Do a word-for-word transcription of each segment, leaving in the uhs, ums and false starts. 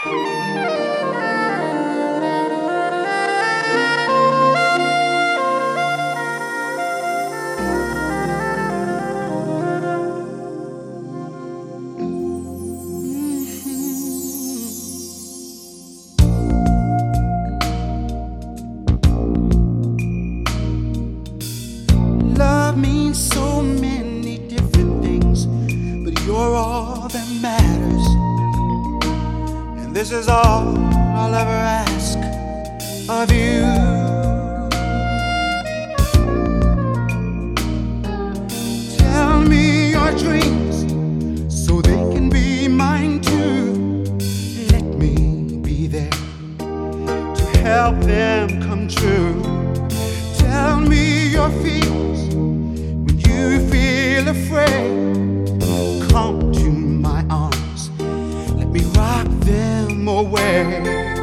Love means so many different things, but you're all that matters. And this is all I'll ever ask of you. Tell me your dreams so they can be mine too. Let me be there to help them come true. Tell me your fears when you feel afraid. Come to my arms, let me rock them away.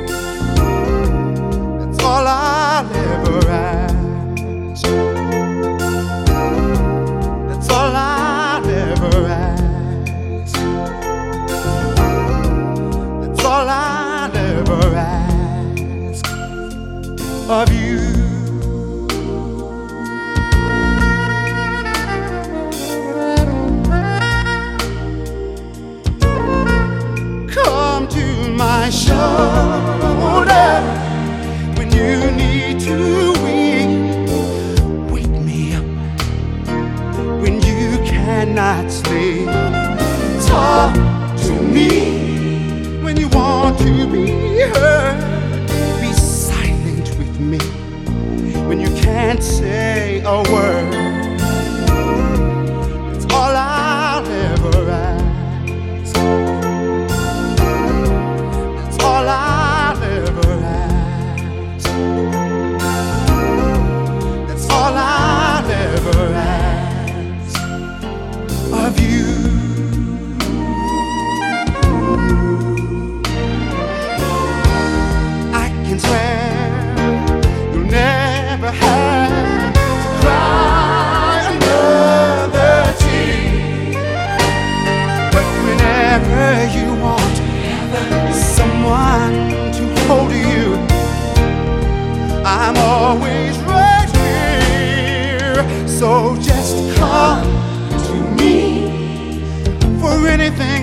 That's all I'll ever ask. That's all I'll ever ask. That's all I'll ever ask of you. My shoulder when you need to weep. Wake me up when you cannot sleep. Talk to me when you want to be heard. Be silent with me when you can't say a word. It's all I'll ever ask. All I'll ever ask. That's all I'll ever ask of you. I can swear you'll never have to cry another tear. But whenever you want someone to hold you, I'm always right here. So just come to me for anything